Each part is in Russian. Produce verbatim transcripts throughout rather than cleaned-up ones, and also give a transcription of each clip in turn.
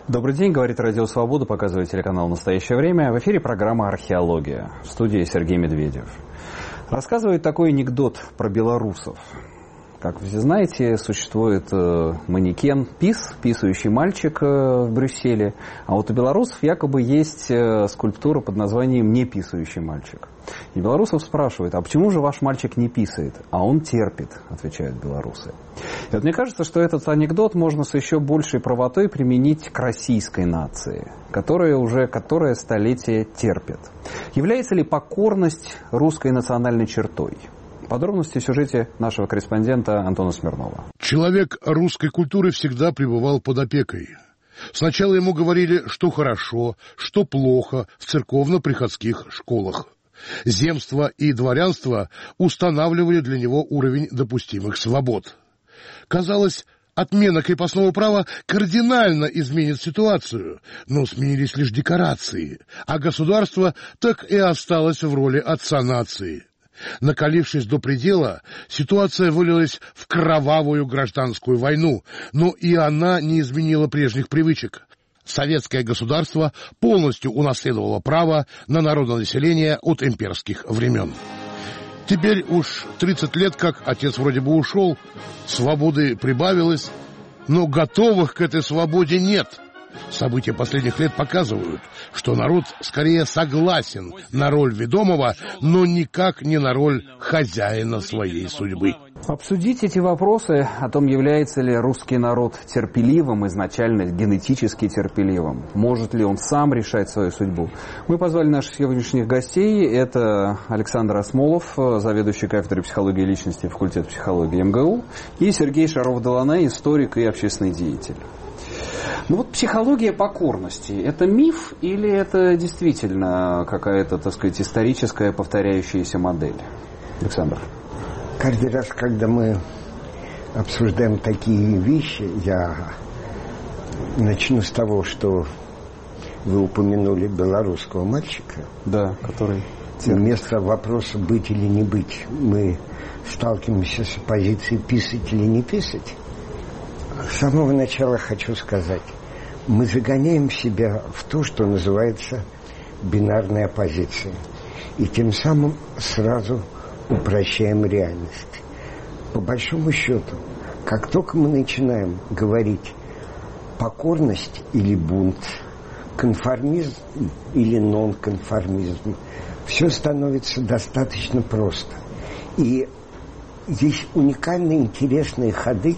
Добрый день, говорит Радио Свобода, показывает телеканал «Настоящее время». В эфире программа «Археология». В студии Сергей Медведев. Рассказывает такой анекдот про белорусов. Как вы знаете, существует э, манекен ПИС, писающий мальчик э, в Брюсселе. А вот у белорусов якобы есть э, скульптура под названием «Не писающий мальчик». И белорусов спрашивают: а почему же ваш мальчик не писает? А он терпит, отвечают белорусы. И вот мне кажется, что этот анекдот можно с еще большей правотой применить к российской нации, которая уже которое столетие терпит. Является ли покорность русской национальной чертой? Подробности в сюжете нашего корреспондента Антона Смирнова. Человек русской культуры всегда пребывал под опекой. Сначала ему говорили, что хорошо, что плохо в церковно-приходских школах. Земство и дворянство устанавливали для него уровень допустимых свобод. Казалось, отмена крепостного права кардинально изменит ситуацию, но сменились лишь декорации, а государство так и осталось в роли отца нации. Накалившись до предела, ситуация вылилась в кровавую гражданскую войну, но и она не изменила прежних привычек. Советское государство полностью унаследовало право на народонаселение от имперских времен. Теперь уж тридцать лет как отец вроде бы ушел, свободы прибавилось, но готовых к этой свободе нет. События последних лет показывают, что народ скорее согласен на роль ведомого, но никак не на роль хозяина своей судьбы. Обсудить эти вопросы о том, является ли русский народ терпеливым, изначально генетически терпеливым, может ли он сам решать свою судьбу, мы позвали наших сегодняшних гостей. Это Александр Осмолов, заведующий кафедрой психологии личности факультета психологии эм гэ у, и Сергей Шаров-Доланай, историк и общественный деятель. Ну вот психология покорности – это миф или это действительно какая-то, так сказать, историческая повторяющаяся модель? Александр. Каждый раз, когда мы обсуждаем такие вещи, я начну с того, что вы упомянули белорусского мальчика. Да, который... Вместо вопроса «быть или не быть» мы сталкиваемся с позицией «писать или не писать». С самого начала хочу сказать, мы загоняем себя в то, что называется бинарной оппозицией, и тем самым сразу упрощаем реальность. По большому счету, как только мы начинаем говорить покорность или бунт, конформизм или нонконформизм, все становится достаточно просто. И есть уникальные интересные ходы,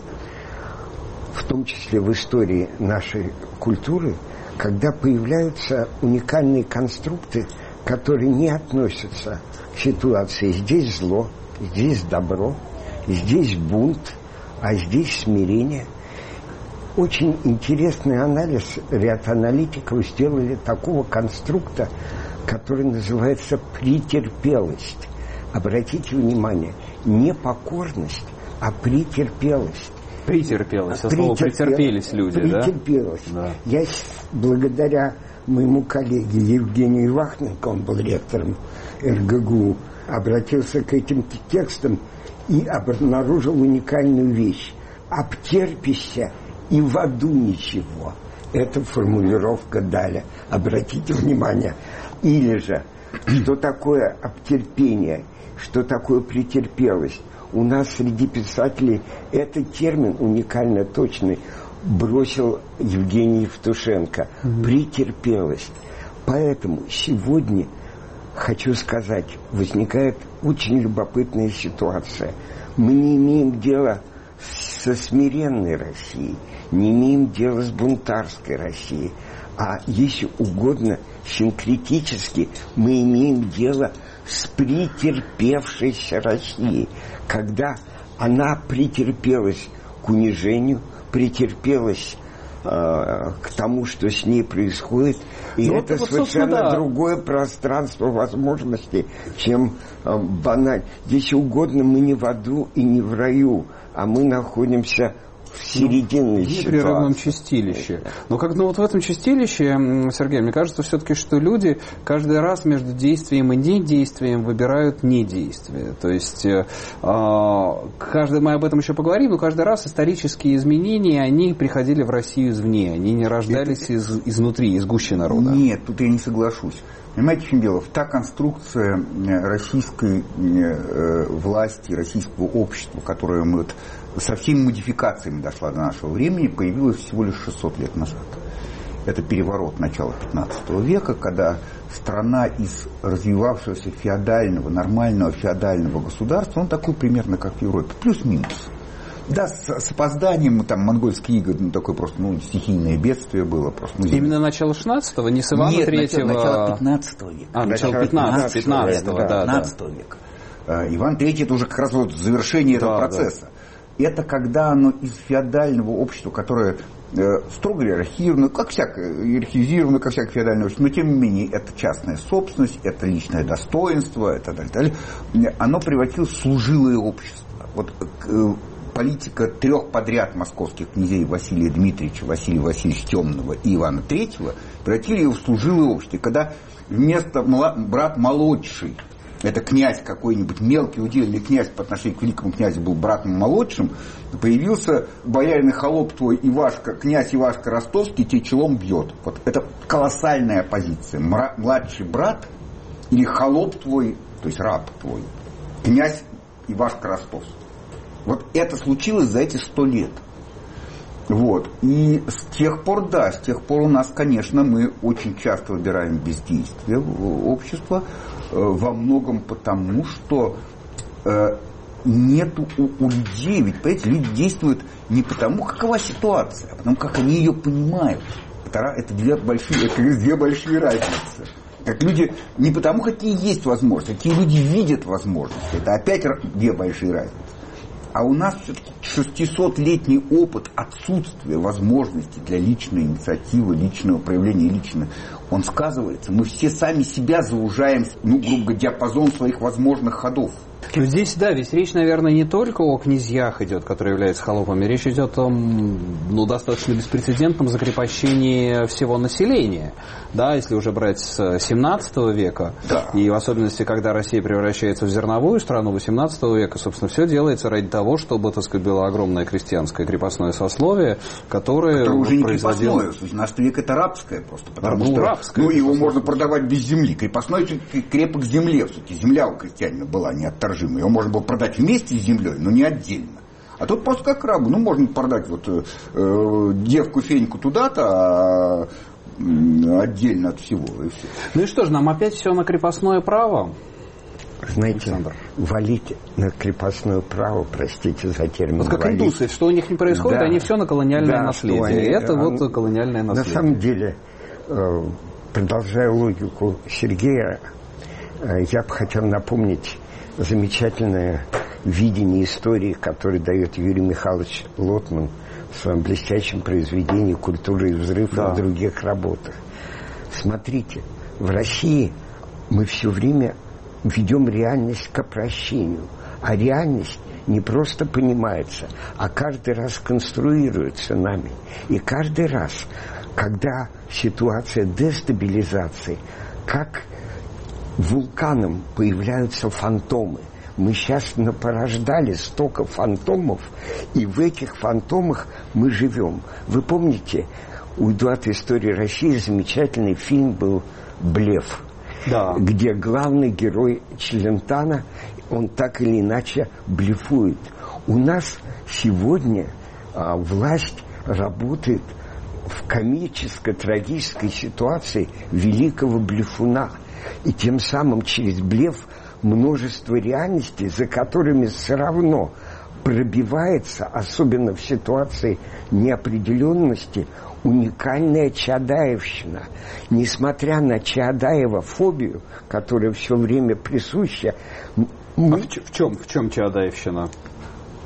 в том числе в истории нашей культуры, когда появляются уникальные конструкты, которые не относятся к ситуации «здесь зло», «здесь добро», «здесь бунт», а «здесь смирение». Очень интересный анализ, ряд аналитиков сделали такого конструкта, который называется «претерпелость». Обратите внимание, не покорность, а претерпелость. Претерпелось, со слова претерпелись люди, претерпелось. Да? Я благодаря моему коллеге Евгению Вахненко, он был ректором эр гэ гэ у, обратился к этим текстам и обнаружил уникальную вещь. «Обтерпися, и в аду ничего». Это формулировка Даля. Обратите внимание. Или же, что такое обтерпение, что такое претерпелость. У нас среди писателей этот термин уникально точный бросил Евгений Евтушенко. Mm-hmm. Претерпелость. Поэтому сегодня, хочу сказать, возникает очень любопытная ситуация. Мы не имеем дела со смиренной Россией, не имеем дела с бунтарской Россией, а, если угодно, синкретически мы имеем дело с претерпевшейся Россией, когда она претерпелась к унижению, претерпелась э, к тому, что с ней происходит, и ну, это вот, совершенно да. другое пространство возможностей, чем э, банально. Если угодно, мы не в аду и не в раю, а мы находимся в серединной в непрерывном чистилище. Но как ну, вот в этом чистилище, Сергей, мне кажется все-таки, что люди каждый раз между действием и недействием выбирают недействие. То есть, э, каждый, мы об этом еще поговорим, но каждый раз исторические изменения, они приходили в Россию извне, они не рождались Это... из, изнутри, из гущи народа. Нет, тут я не соглашусь. Понимаете, в чем дело? Та конструкция российской э, власти, российского общества, которая мы вот со всеми модификациями дошла до нашего времени, появилась всего лишь шестьсот лет назад. Это переворот начала пятнадцатого века, когда страна из развивавшегося феодального, нормального феодального государства, он такой примерно как в Европе, плюс-минус. Да, с, с опозданием, там, монгольские игры, ну, такое просто, ну, стихийное бедствие было. Просто, ну, именно начало шестнадцатого, не с Ивана Нет, Третьего? Нет, начало пятнадцатого века. А, начало пятнадцатого, пятнадцатого, да, да. пятнадцатого века. Иван Третий, это уже как раз вот завершение да, этого процесса. Да. Это когда оно из феодального общества, которое э, строго иерархировано, как всякое, иерархизировано, как всякое феодальное общество, но тем не менее это частная собственность, это личное достоинство, это далее, далее, оно превратилось в служилое общество. Вот э, политика трех подряд московских князей Василия Дмитриевича, Василия Васильевича Темного и Ивана Третьего превратили его в служилое общество. И когда вместо брат молодший, это князь какой-нибудь, мелкий удельный князь по отношению к великому князю был братом молодшим, появился боярин и холоп твой Ивашка, князь Ивашка Ростовский, тебе челом бьет. Вот это колоссальная позиция. Младший брат или холоп твой, то есть раб твой, князь Ивашка Ростовский. Вот это случилось за эти сто лет. Вот. И с тех пор, да, с тех пор у нас, конечно, мы очень часто выбираем бездействие общества, э, во многом потому, что э, нет у, у людей, ведь, понимаете, люди действуют не потому, какова ситуация, а потому, как они ее понимают. Это, это, две, большие, это две большие разницы. Как люди, не потому, какие есть возможности, какие люди видят возможности. Это опять две большие разницы. А у нас все-таки шестисотлетний опыт отсутствия возможностей для личной инициативы, личного проявления личного, он сказывается. Мы все сами себя заужаем, ну, грубо говоря, диапазон своих возможных ходов. Ну, здесь, да, ведь речь, наверное, не только о князьях идет, которые являются холопами. Речь идет о, ну, достаточно беспрецедентном закрепощении всего населения. Да, если уже брать с семнадцатого века, да. И в особенности, когда Россия превращается в зерновую страну восемнадцатого века, собственно, все делается ради того, чтобы, так сказать, было огромное крестьянское крепостное сословие, которое, которое уже не производило... крепостное. семнадцатый век это рабское просто, потому а, ну, что рабское, ну, его можно продавать без земли. Крепостной крепок к земле, все-таки земля у крестьянина была неотторжима. Его можно было продать вместе с землей, но не отдельно. А тут просто как рабу. Ну, можно продать вот э, девку Феньку туда-то, а э, отдельно от всего. И все. Ну и что же, нам опять все на крепостное право? Знаете, Александр, валить на крепостное право, простите за термин. Вот как валить. Индусы, что у них не происходит, да. Они все на колониальное да, наследие. Они, это он, вот колониальное наследие. На самом деле, продолжая логику Сергея, я бы хотел напомнить замечательное видение истории, которое дает Юрий Михайлович Лотман в своем блестящем произведении «Культура и взрыв» да. и в других работах. Смотрите, в России мы все время ведем реальность к опрощению, а реальность не просто понимается, а каждый раз конструируется нами. И каждый раз, когда ситуация дестабилизации, как вулканом появляются фантомы. Мы сейчас напорождали столько фантомов, и в этих фантомах мы живем. Вы помните, уйду от истории России, замечательный фильм был «Блеф», да. где главный герой Челентано, он так или иначе блефует. У нас сегодня а, власть работает в комическо-трагической ситуации великого блефуна. И тем самым через блеф множество реальностей, за которыми все равно пробивается, особенно в ситуации неопределенности, уникальная чаадаевщина. Несмотря на чаадаево-фобию, которая все время присуща... Мы... А в, в чем, в чем чаадаевщина?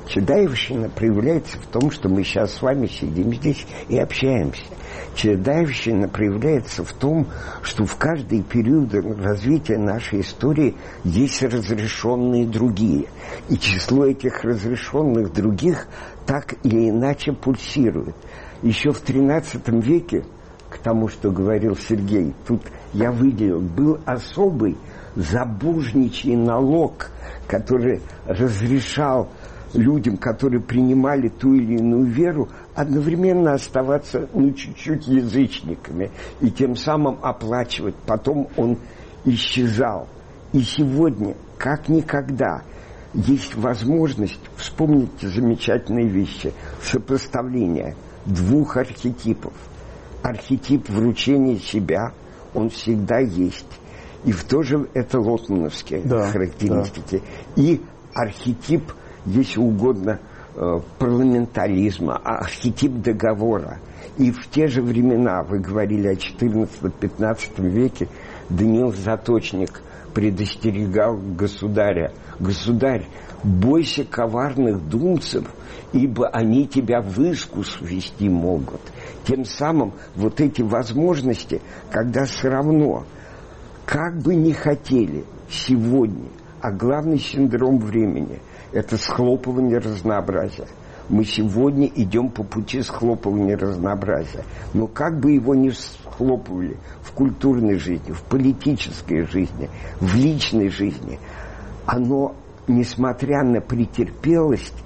Чаадаевщина проявляется в том, что мы сейчас с вами сидим здесь и общаемся. Чаадаевщина проявляется в том, что в каждый период развития нашей истории есть разрешенные другие. И число этих разрешенных других так или иначе пульсирует. Еще в тринадцатом веке, к тому, что говорил Сергей, тут я выделил, был особый забужничий налог, который разрешал людям, которые принимали ту или иную веру, одновременно оставаться, ну, чуть-чуть язычниками, и тем самым оплачивать. Потом он исчезал. И сегодня, как никогда, есть возможность, вспомните замечательные вещи, сопоставления двух архетипов. Архетип вручения себя, он всегда есть. И в то же это лотмановские да, характеристики. Да. И архетип, если угодно, парламентаризма, архетип договора. И в те же времена, вы говорили о четырнадцатом-пятнадцатом веке, Даниил Заточник предостерегал государя: «Государь, бойся коварных думцев, ибо они тебя в искус ввести могут». Тем самым вот эти возможности, когда все равно, как бы ни хотели сегодня, а главный синдром времени – это схлопывание разнообразия. Мы сегодня идем по пути схлопывания разнообразия. Но как бы его ни схлопывали в культурной жизни, в политической жизни, в личной жизни, оно, несмотря на претерпелость,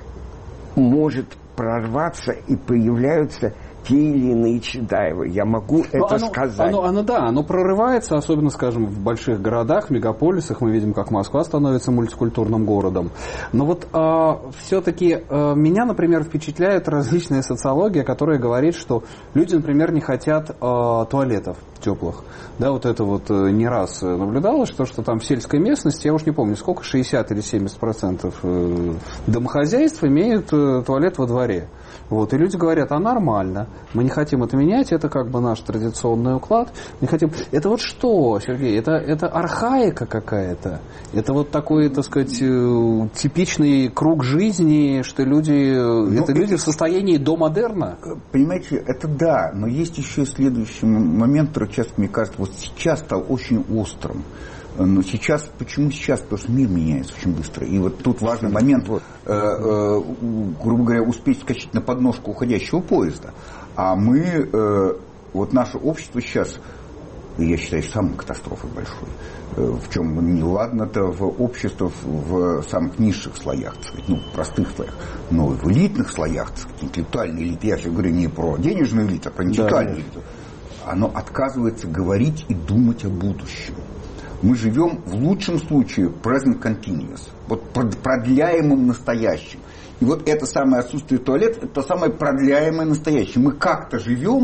может прорваться, и появляются те или иные Чаадаевы. Я могу но это оно, сказать. Оно, оно, да, оно прорывается, особенно, скажем, в больших городах, мегаполисах. Мы видим, как Москва становится мультикультурным городом. Но вот а, все-таки а, меня, например, впечатляет различная социология, которая говорит, что люди, например, не хотят а, туалетов теплых. Да, вот это вот не раз наблюдалось, что, что там в сельской местности, я уж не помню, сколько, шестьдесят или семьдесят процентов домохозяйств имеют туалет во дворе. Вот, и люди говорят: а нормально, мы не хотим это менять, это как бы наш традиционный уклад. Не хотим. Это вот что, Сергей? Это, это архаика какая-то? Это вот такой, так сказать, типичный круг жизни, что люди, ну, это люди в состоянии до модерна? Понимаете, это да, но есть еще следующий момент, который часто, мне кажется, вот сейчас стал очень острым. Но сейчас, почему сейчас? Потому что мир меняется очень быстро. И вот тут важный момент, вот, э, э, грубо говоря, успеть скачать на подножку уходящего поезда. А мы, э, вот наше общество сейчас, я считаю, самой катастрофой большой. Э, в чем неладно-то в обществе в самых низших слоях, так сказать, ну, простых слоях. Но в элитных слоях, так сказать, интеллектуальной элиты, я сейчас говорю не про денежную элиту, а про интеллектуальную да. элиту, оно отказывается говорить и думать о будущем. Мы живем в лучшем случае present continuous, вот продляемым настоящим. И вот это самое отсутствие туалета, это то самое продляемое настоящее. Мы как-то живем,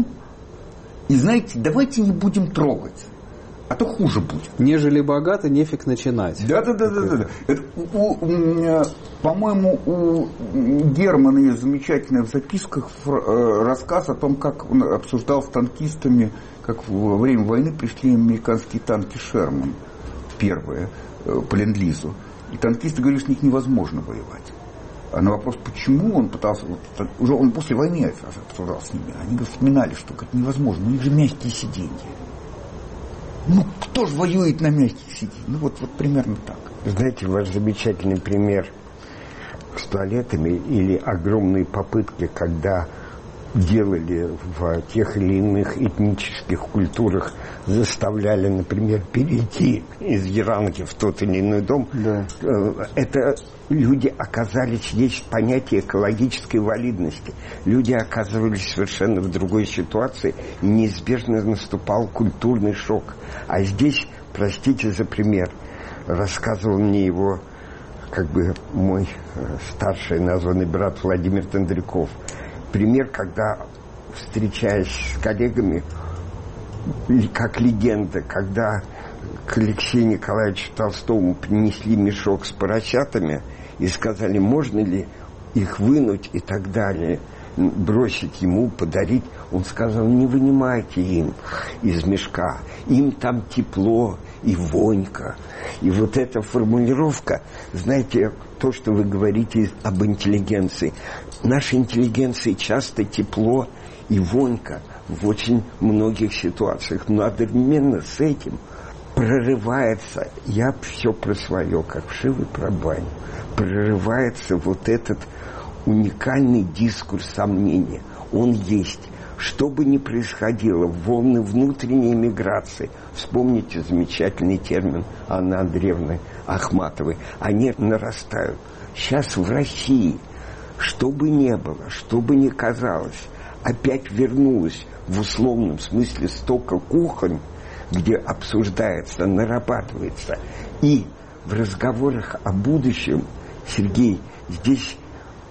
и знаете, давайте не будем трогать, а то хуже будет. Нежели богато, нефиг начинать. Да-да-да. По-моему, у Германа есть замечательный в записках рассказ о том, как он обсуждал с танкистами, как во время войны пришли американские танки «Шерман», первые, по ленд-лизу. И танкисты говорили, что с них невозможно воевать. А на вопрос, почему, он пытался... Вот, уже он после войны обсуждал с ними. Они вспоминали, что это невозможно. У них же мягкие сиденья. Ну, кто же воюет на мягких сиденьях? Ну, вот, вот примерно так. Знаете, ваш замечательный пример с туалетами или огромные попытки, когда делали в тех или иных этнических культурах, заставляли, например, перейти из еранки в тот или иной дом. Да. Это люди оказались, есть понятие экологической валидности. Люди оказывались совершенно в другой ситуации, и неизбежно наступал культурный шок. А здесь, простите за пример, рассказывал мне его как бы мой старший названный брат Владимир Тендряков. Пример, когда, встречаясь с коллегами, как легенда, когда к Алексею Николаевичу Толстому принесли мешок с поросятами и сказали, можно ли их вынуть и так далее, бросить ему, подарить. Он сказал, не вынимайте им из мешка, им там тепло, и вонька. И вот эта формулировка, знаете, то, что вы говорите об интеллигенции. Нашей интеллигенции часто тепло и вонька в очень многих ситуациях. Но одновременно с этим прорывается, я все про свое, как вшивый про баню, прорывается вот этот уникальный дискурс сомнения. Он есть. Что бы ни происходило, волны внутренней миграции, вспомните замечательный термин Анны Андреевны Ахматовой, они нарастают. Сейчас в России, что бы ни было, что бы ни казалось, опять вернулось в условном смысле столько кухонь, где обсуждается, нарабатывается. И в разговорах о будущем, Сергей, здесь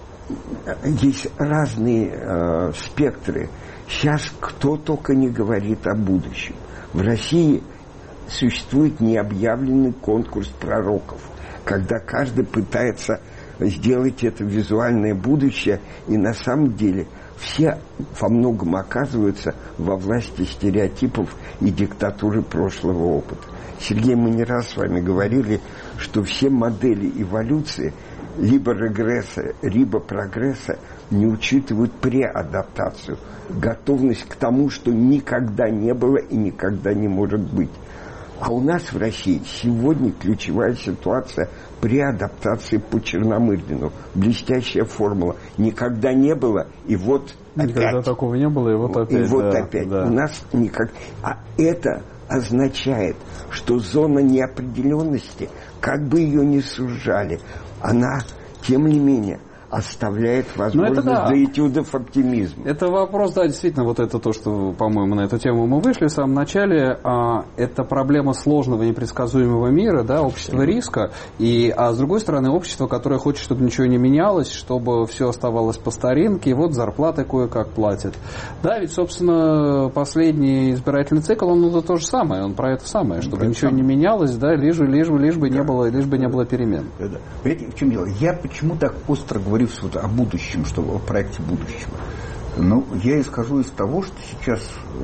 есть разные э, спектры. Сейчас кто только не говорит о будущем. В России существует необъявленный конкурс пророков, когда каждый пытается сделать это визуальное будущее, и на самом деле все во многом оказываются во власти стереотипов и диктатуры прошлого опыта. Сергей, мы не раз с вами говорили, что все модели эволюции либо регресса, либо прогресса не учитывают преадаптацию, готовность к тому, что никогда не было и никогда не может быть. А у нас в России сегодня ключевая ситуация преадаптации по Черномырдину. Блестящая формула. Никогда не было, и вот опять. Никогда такого не было, и вот опять. И вот да, опять. Да. У нас никак... А это означает, что зона неопределенности, как бы ее ни сужали, она, тем не менее, оставляет возможность да. для этюдов оптимизма. Это вопрос, да, действительно, вот это то, что, по-моему, на эту тему мы вышли в самом начале. А, это проблема сложного непредсказуемого мира, да, общество риска. И, а с другой стороны, общество, которое хочет, чтобы ничего не менялось, чтобы все оставалось по старинке, и вот зарплаты кое-как платят. Да, ведь, собственно, последний избирательный цикл, он это то же самое, он про это самое, чтобы про ничего не менялось, да, лишь, лишь, лишь бы не было, лишь бы не было перемен. Да, да. Понимаете, в чем дело? Я почему так остро говорю вот о будущем, что о проекте будущего. Ну, я исхожу из того, что сейчас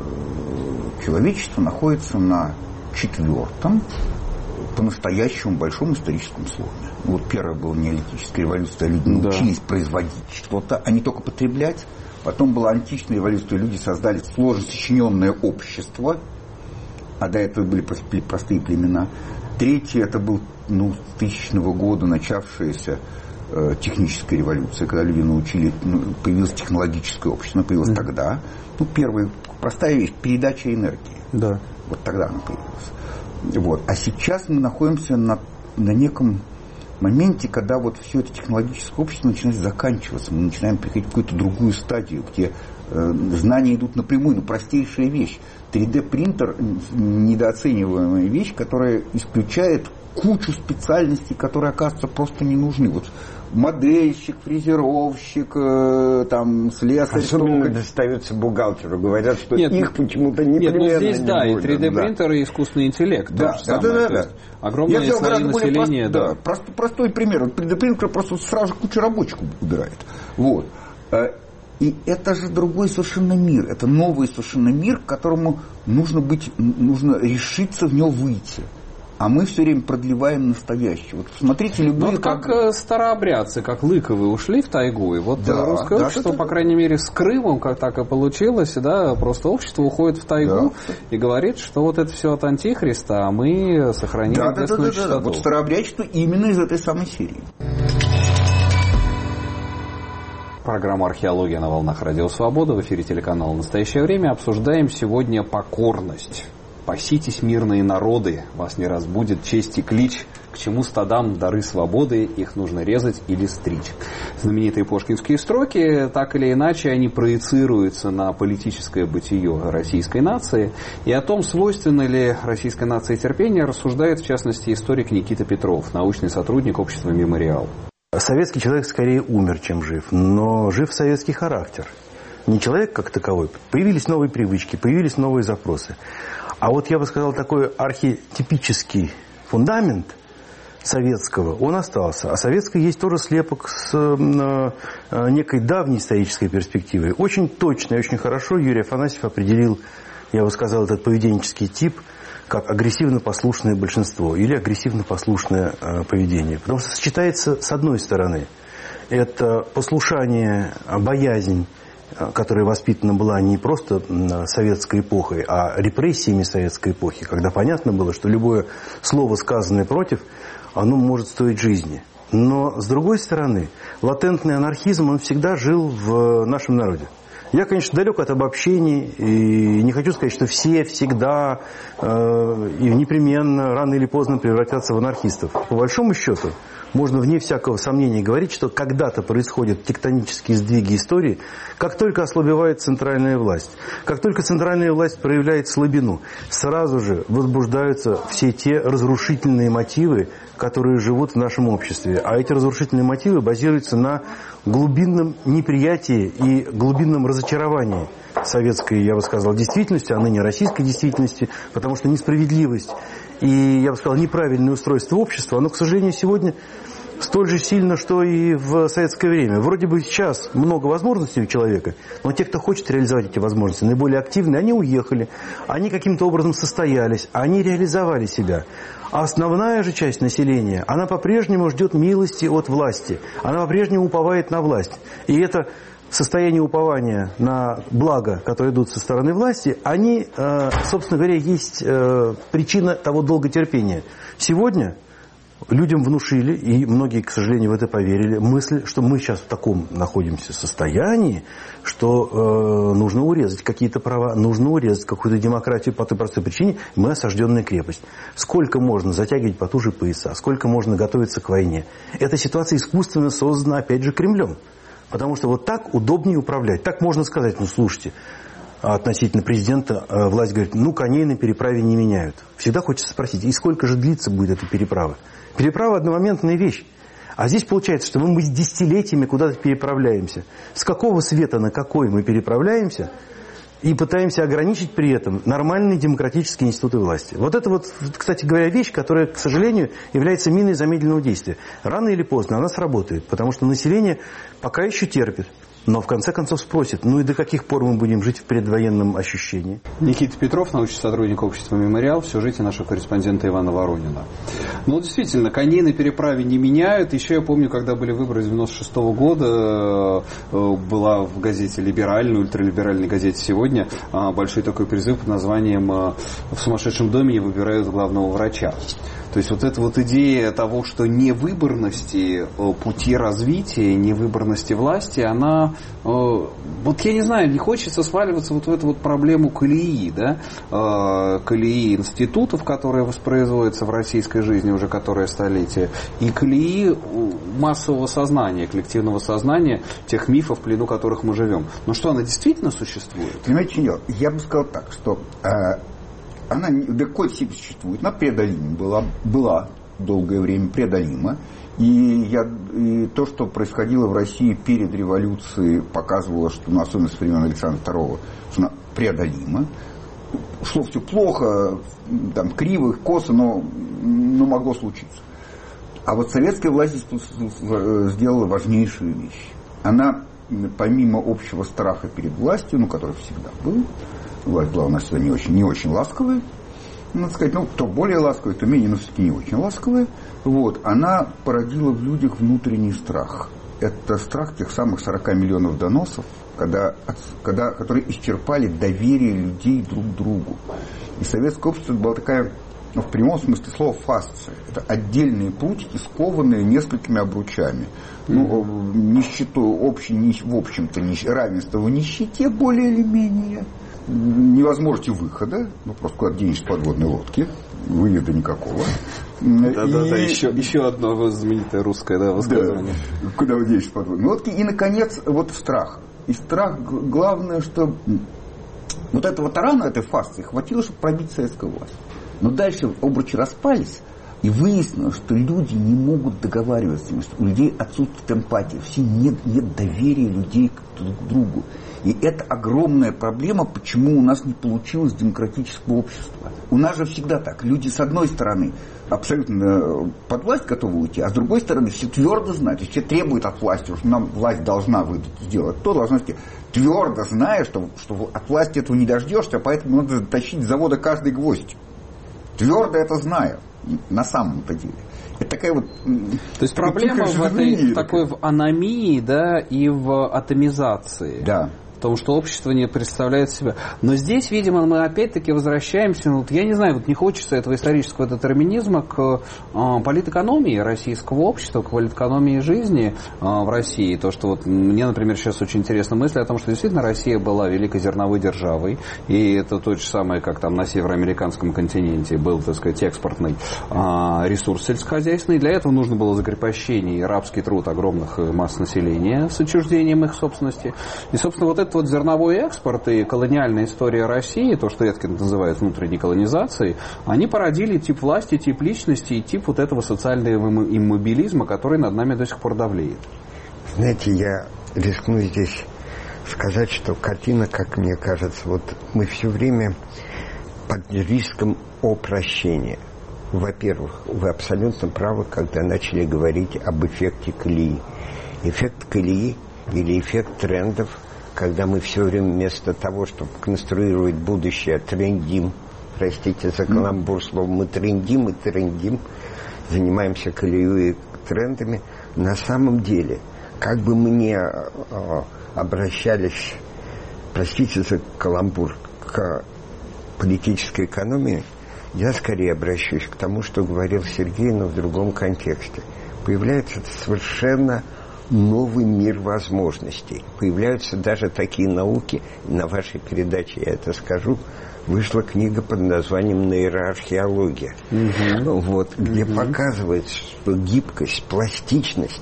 э, человечество находится на четвертом по-настоящему большом историческом сломе. Вот первая была неолитическая революция, люди научились да. производить что-то, а не только потреблять. Потом была античная революция, люди создали сложно сочиненное общество, а до этого были простые племена. Третье, это был ну, с тысячного года начавшаяся техническая революция, когда люди научили, ну, появилось технологическое общество, оно появилось mm. тогда. Ну, первая простая вещь, передача энергии. Да. Вот тогда она появилась. Вот. А сейчас мы находимся на, на неком моменте, когда вот все это технологическое общество начинает заканчиваться. Мы начинаем приходить в какую-то другую стадию, где э, знания идут напрямую. Ну, простейшая вещь. три дэ принтер недооцениваемая вещь, которая исключает кучу специальностей, которые, оказывается, просто не нужны. Вот модельщик, фрезеровщик, э, там, слесарь. Особенно достается бухгалтеру. Говорят, что нет, их почему-то непременно нет, ну здесь, не да, будет. И три дэ принтер, да. И искусственный интеллект. Да, да, да, да, да. Огромное слои населения. Да, да. Прост, простой пример. Вот три дэ принтер просто сразу же кучу рабочих убирает. Вот. И это же другой совершенно мир. Это новый совершенно мир, к которому нужно быть, нужно решиться в него выйти. А мы все время продлеваем настоящее. Вот смотрите, любые... Вот как, как старообрядцы, как Лыковы ушли в тайгу, и вот да, русское да, общество, по крайней мере, с Крымом, как так и получилось, да, просто общество уходит в тайгу да. и говорит, что вот это все от Антихриста, а мы сохранили да, да, да, да, чистоту. Да, да. Вот старообрядчество именно из этой самой серии. Программа «Археология» на волнах Радио Свобода. В эфире телеканала «Настоящее время». Обсуждаем сегодня покорность. «Паситесь, мирные народы, вас не разбудит честь и клич, к чему стадам дары свободы, их нужно резать или стричь». Знаменитые пушкинские строки, так или иначе, они проецируются на политическое бытие российской нации. И о том, свойственно ли российской нации терпение, рассуждает, в частности, историк Никита Петров, научный сотрудник общества «Мемориал». Советский человек скорее умер, чем жив, но жив советский характер. Не человек как таковой. Появились новые привычки, появились новые запросы. А вот я бы сказал, такой архетипический фундамент советского, он остался. А советский есть тоже слепок с э, некой давней исторической перспективой. Очень точно и очень хорошо Юрий Афанасьев определил, я бы сказал, этот поведенческий тип как агрессивно-послушное большинство или агрессивно-послушное э, поведение. Потому что сочетается с одной стороны это послушание, боязнь, которая воспитана была не просто советской эпохой, а репрессиями советской эпохи, когда понятно было, что любое слово, сказанное против, оно может стоить жизни. Но, с другой стороны, латентный анархизм, он всегда жил в нашем народе. Я, конечно, далек от обобщений и не хочу сказать, что все всегда э, и непременно рано или поздно превратятся в анархистов. По большому счету, можно вне всякого сомнения говорить, что когда-то происходят тектонические сдвиги истории, как только ослабевает центральная власть. Как только центральная власть проявляет слабину, сразу же возбуждаются все те разрушительные мотивы, которые живут в нашем обществе. А эти разрушительные мотивы базируются на глубинном неприятии и глубинном разочаровании советской, я бы сказал, действительности, а ныне российской действительности, потому что несправедливость и, я бы сказал, неправильное устройство общества, оно, к сожалению, сегодня столь же сильно, что и в советское время. Вроде бы сейчас много возможностей у человека, но те, кто хочет реализовать эти возможности, наиболее активные, они уехали, они каким-то образом состоялись, они реализовали себя. А основная же часть населения, она по-прежнему ждет милости от власти, она по-прежнему уповает на власть. И это состояние упования на благо, которые идут со стороны власти, они, собственно говоря, есть причина того долготерпения. Сегодня людям внушили, и многие, к сожалению, в это поверили, мысль, что мы сейчас в таком находимся состоянии, что э, нужно урезать какие-то права, нужно урезать какую-то демократию по той простой причине, мы осажденная крепость. Сколько можно затягивать потуже пояса, сколько можно готовиться к войне. Эта ситуация искусственно создана, опять же, Кремлем. Потому что вот так удобнее управлять. Так можно сказать, ну, слушайте, относительно президента э, власть говорит, ну, коней на переправе не меняют. Всегда хочется спросить, и сколько же длится будет эта переправа? Переправа – одномоментная вещь. А здесь получается, что мы с десятилетиями куда-то переправляемся. С какого света на какой мы переправляемся и пытаемся ограничить при этом нормальные демократические институты власти. Вот это вот, кстати говоря, вещь, которая, к сожалению, является миной замедленного действия. Рано или поздно она сработает, потому что население пока еще терпит. Но в конце концов спросит, ну и до каких пор мы будем жить в предвоенном ощущении? Никита Петров, научный сотрудник общества «Мемориал», в сюжете нашего корреспондента Ивана Воронина. Ну, действительно, коней на переправе не меняют. Еще я помню, когда были выборы девяносто шестого года, была в газете «Либеральной», ультралиберальной газете «Сегодня» большой такой призыв под названием «В сумасшедшем доме не выбирают главного врача». То есть вот эта вот идея того, что невыборности пути развития, невыборности власти, она, вот я не знаю, не хочется сваливаться вот в эту вот проблему колеи, да, колеи институтов, которые воспроизводятся в российской жизни уже которое столетие, и колеи массового сознания, коллективного сознания, тех мифов, в плену которых мы живем. Но что, она действительно существует? Понимаете, я бы сказал так, что... Она до какой степени существует, она преодолима была, была долгое время преодолима. И, я, и то, что происходило в России перед революцией, показывало, что, ну, особенно с времен Александра Второго, что она преодолима. Шло все плохо, там, криво, косо, но, но могло случиться. А вот советская власть сделала важнейшую вещь. Она, помимо общего страха перед властью, ну, который всегда был, власть была у нас всегда не очень, не очень ласковая, надо сказать, ну, то более ласковая, то менее, но все-таки не очень ласковая. Вот, она породила в людях внутренний страх. Это страх тех самых сорока миллионов доносов, когда, когда, которые исчерпали доверие людей друг к другу. И советское общество была такая, ну, в прямом смысле слова, фасция. Это отдельные прутики, скованные несколькими обручами. Ну, нищету, общей, в общем-то, равенство в нищете более или менее. Невозможности выхода, ну, просто куда денешься с подводной лодки, выезда никакого. Да-да-да, и... еще, еще одно знаменитое русское, да, высказывание. Да, куда вы денешься с подводной лодки. И, наконец, вот страх. И страх, главное, что вот этого тарана, этой фасции хватило, чтобы пробить советскую власть. Но дальше обручи распались, и выяснилось, что люди не могут договариваться, что у людей отсутствует эмпатия, все нет, нет доверия людей друг к другу. И это огромная проблема, почему у нас не получилось демократического общества. У нас же всегда так. Люди, с одной стороны, абсолютно под власть готовы уйти, а с другой стороны, все твердо знают, все требуют от власти, что нам власть должна выдать, сделать то, должна сделать. Твердо зная, что, что от власти этого не дождешься, поэтому надо затащить с завода каждый гвоздь. твердо это знаю, на самом-то деле. Это такая вот... То есть проблема в этой, в такой в аномии, да, и в атомизации. Да. В том, что общество не представляет себя. Но здесь, видимо, мы опять-таки возвращаемся, ну, вот я не знаю, вот не хочется этого исторического детерминизма к э, политэкономии российского общества, к политэкономии жизни э, в России. То, что вот мне, например, сейчас очень интересна мысль о том, что действительно Россия была великой зерновой державой, и это то же самое, как там на североамериканском континенте был, так сказать, экспортный э, ресурс сельскохозяйственный. Для этого нужно было закрепощение и рабский труд огромных масс населения с отчуждением их собственности. И, собственно, вот это вот зерновой экспорт и колониальная история России, то, что редко называют внутренней колонизацией, они породили тип власти, тип личности и тип вот этого социального иммобилизма, который над нами до сих пор давлеет. Знаете, я рискну здесь сказать, что картина, как мне кажется, вот мы все время под риском упрощения. Во-первых, вы абсолютно правы, когда начали говорить об эффекте колеи. Эффект колеи или эффект трендов, когда мы все время вместо того, чтобы конструировать будущее, трендим, простите за каламбур слово, мы трендим и трендим, занимаемся колеей и трендами. На самом деле, как бы мы ни э, обращались, простите за каламбур, к политической экономии, я скорее обращусь к тому, что говорил Сергей, но в другом контексте. Появляется совершенно новый мир возможностей. Появляются даже такие науки, на вашей передаче я это скажу, вышла книга под названием «Нейроархеология», угу. вот, где угу. показывается, что гибкость, пластичность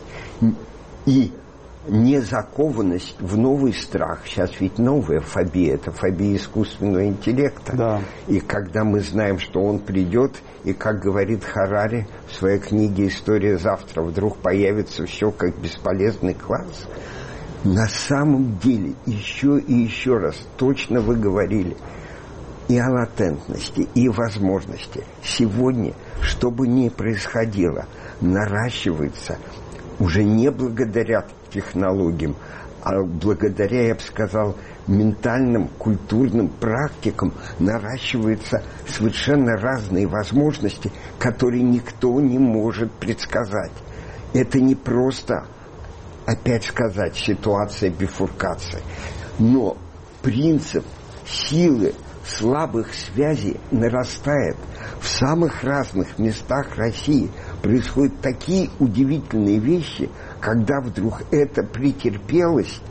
и незакованность в новый страх. Сейчас ведь новая фобия, это фобия искусственного интеллекта. Да. И когда мы знаем, что он придет, и, как говорит Харари в своей книге «История завтра», вдруг появится все как бесполезный класс. На самом деле, еще и еще раз, точно вы говорили и о латентности, и возможности. Сегодня, что бы ни происходило, наращивается уже не благодаря технологиям, а благодаря, я бы сказал, ментальным, культурным практикам наращиваются совершенно разные возможности, которые никто не может предсказать. Это не просто, опять сказать, ситуация бифуркации, но принцип силы слабых связей нарастает. В самых разных местах России происходят такие удивительные вещи, когда вдруг эта претерпелость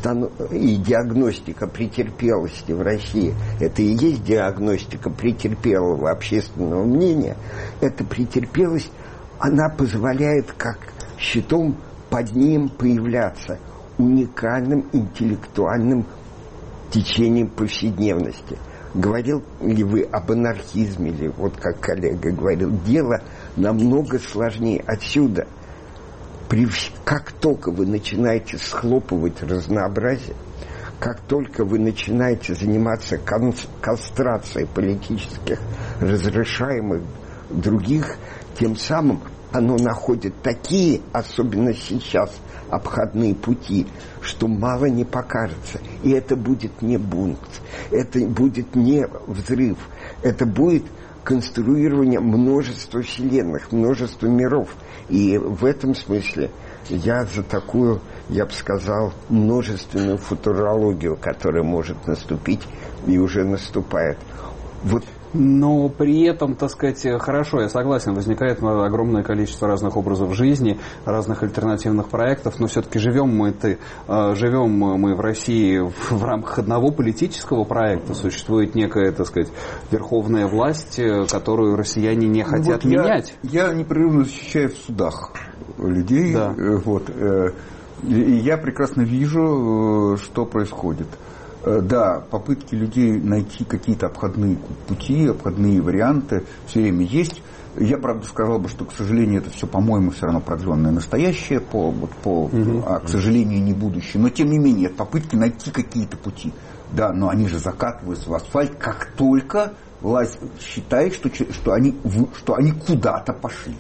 и диагностика претерпелости в России, это и есть диагностика претерпелого общественного мнения, эта претерпелость, она позволяет как щитом под ним появляться уникальным интеллектуальным течением повседневности. Говорил ли вы об анархизме, или вот как коллега говорил, дело намного сложнее. Отсюда, при, как только вы начинаете схлопывать разнообразие, как только вы начинаете заниматься кастрацией политических разрешаемых других, тем самым оно находит такие, особенно сейчас, обходные пути, что мало не покажется. И это будет не бунт, это будет не взрыв, это будет конструирование множества вселенных, множества миров. И в этом смысле я за такую, я бы сказал, множественную футурологию, которая может наступить и уже наступает. Вот. Но при этом, так сказать, хорошо, я согласен, возникает огромное количество разных образов жизни, разных альтернативных проектов, но все-таки живем мы, ты, живем мы в России в рамках одного политического проекта, существует некая, так сказать, верховная власть, которую россияне не хотят вот менять. Я, я непрерывно защищаю в судах людей, да. Вот, и я прекрасно вижу, что происходит. Да, попытки людей найти какие-то обходные пути, обходные варианты все время есть. Я, правда, сказал бы, что, к сожалению, это все, по-моему, все равно продленное настоящее, по, вот, по, угу. а, к сожалению, не будущее. Но, тем не менее, попытки найти какие-то пути. Да, но они же закатываются в асфальт, как только власть считает, что, что, они, что они куда-то пошли.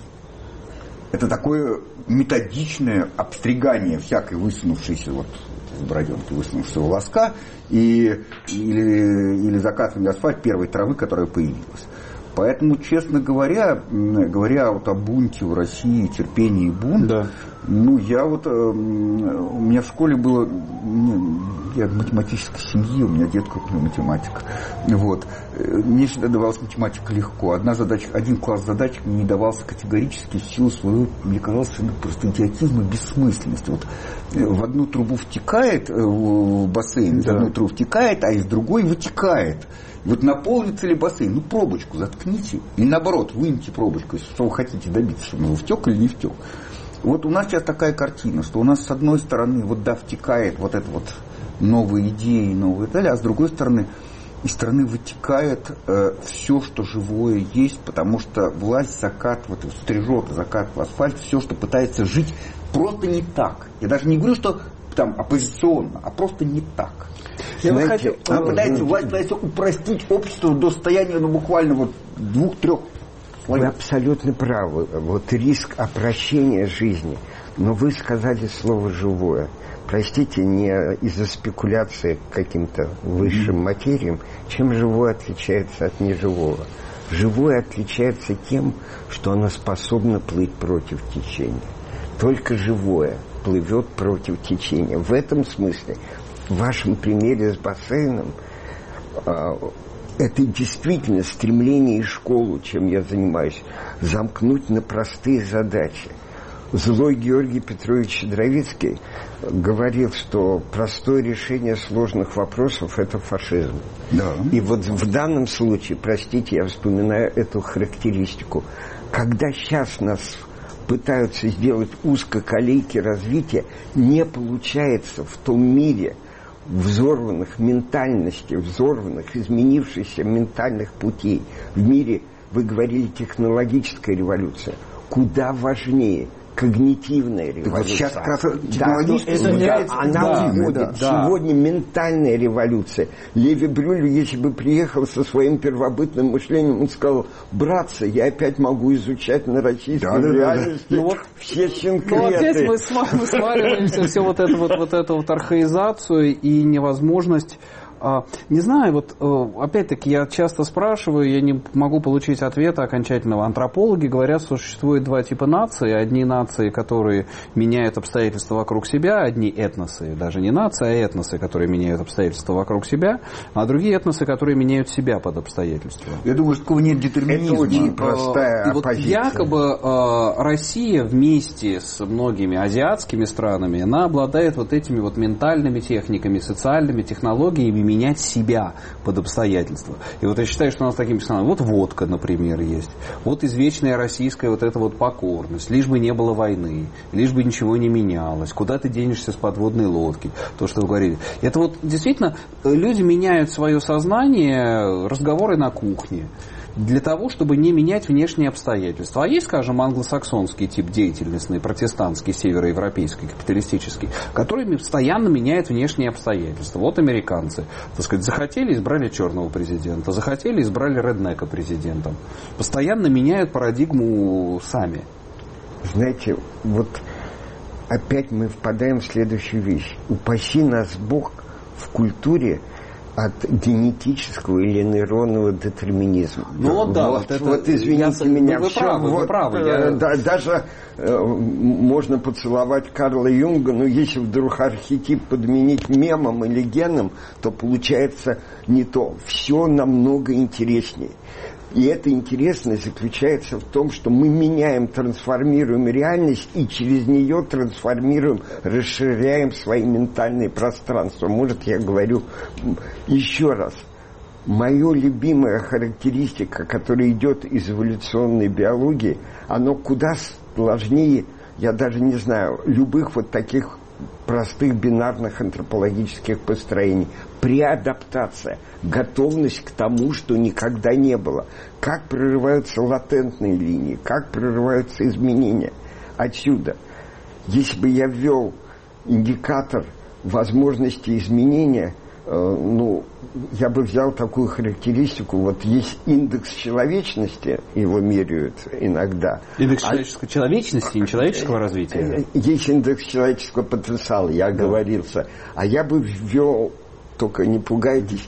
Это такое методичное обстригание всякой высунувшейся вот в бороденке, высунувшегося волоска и, или, или закатывание асфальт первой травы, которая появилась. Поэтому, честно говоря, говоря вот о бунте в России, терпении и бунт, да. ну, я вот, у меня в школе было, я в математической семье, у меня дед крупный математик, вот, мне всегда давалась математика легко. Одна задача, один класс задач мне не давался категорически в силу своего, мне казалось, просто идиотизма, бессмысленности. Вот в одну трубу втекает в бассейн, да. в одну трубу втекает, а из другой вытекает. Вот наполнится ли бассейн? Ну, пробочку заткните. Или наоборот, выньте пробочку, что вы хотите добиться, чтобы он втек или не втек. Вот у нас сейчас такая картина, что у нас с одной стороны, вот да, втекает вот это вот новые идеи, новые далее, а с другой стороны, из страны вытекает э, все, что живое есть, потому что власть закатывает, стрижет, закатывает в асфальт все, что пытается жить просто не так. Я даже не говорю, что там оппозиционно, а просто не так. Я Знаете, хочу, она пытается, власть пытается упростить общество до состояния, ну, буквально вот двух-трех слоев. Вы абсолютно правы. Вот риск опрощения жизни. Но вы сказали слово «живое». Простите, не из-за спекуляции к каким-то высшим mm-hmm. материям. Чем живое отличается от неживого? Живое отличается тем, что оно способно плыть против течения. Только живое плывет против течения. В этом смысле, в вашем примере с бассейном, это действительно стремление и школу, чем я занимаюсь, замкнуть на простые задачи. Злой Георгий Петрович Щедровицкий говорил, что простое решение сложных вопросов – это фашизм. Да. И вот в данном случае, простите, я вспоминаю эту характеристику, когда сейчас нас пытаются сделать узкоколейки развития, не получается в том мире взорванных ментальностей, взорванных, изменившихся ментальных путей. В мире, вы говорили, технологическая революция. Куда важнее когнитивная революция. Сейчас как раз технологическая да, это, она да, уходит. Да, Сегодня да. ментальная революция. Леви Брюль, если бы приехал со своим первобытным мышлением, он сказал: братцы, я опять могу изучать на российской да, реальности да, да. Ну, вот, все синкреты. Ну, опять мы, мы сваливаемся все вот эту вот, вот, эту вот архаизацию и невозможность. Не знаю, вот опять-таки я часто спрашиваю, я не могу получить ответа окончательного. Антропологи говорят, что существует два типа наций. Одни нации, которые меняют обстоятельства вокруг себя, одни этносы, даже не нации, а этносы, которые меняют обстоятельства вокруг себя, а другие этносы, которые меняют себя под обстоятельства. Я думаю, что такого нет детерминизма. Это очень простая И оппозиция. Вот якобы Россия вместе с многими азиатскими странами, она обладает вот этими вот ментальными техниками, социальными технологиями, менять себя под обстоятельства. И вот я считаю, что у нас такими персонажами, вот водка, например, есть. Вот извечная российская вот эта вот покорность. Лишь бы не было войны, лишь бы ничего не менялось. Куда ты денешься с подводной лодки? То, что вы говорили. Это вот действительно люди меняют свое сознание, разговоры на кухне, для того, чтобы не менять внешние обстоятельства. А есть, скажем, англосаксонский тип деятельности, протестантский, североевропейский, капиталистический, который постоянно меняет внешние обстоятельства. Вот американцы, так сказать, захотели, избрали черного президента, захотели, избрали реднека президентом. Постоянно меняют парадигму сами. Знаете, вот опять мы впадаем в следующую вещь. Упаси нас Бог в культуре от генетического или нейронного детерминизма. Ну вот да, вот, вот, это, вот извините я, меня. Вы все, правы, вот, вы правы. Я... Да, даже э, можно поцеловать Карла Юнга, но если вдруг архетип подменить мемом или геном, то получается не то. Все намного интереснее. И эта интересность заключается в том, что мы меняем, трансформируем реальность и через нее трансформируем, расширяем свои ментальные пространства. Может, я говорю еще раз. Моя любимая характеристика, которая идет из эволюционной биологии, она куда сложнее, я даже не знаю, любых вот таких простых бинарных антропологических построений. Преадаптация, готовность к тому, что никогда не было. Как прорываются латентные линии, как прорываются изменения. Отсюда, если бы я ввел индикатор возможности изменения, э, ну, я бы взял такую характеристику. Вот есть индекс человечности, его меряют иногда. Индекс а, человеческой человечности, не человеческого развития. Есть индекс человеческого потенциала, я да. оговорился. А я бы ввел, только не пугайтесь,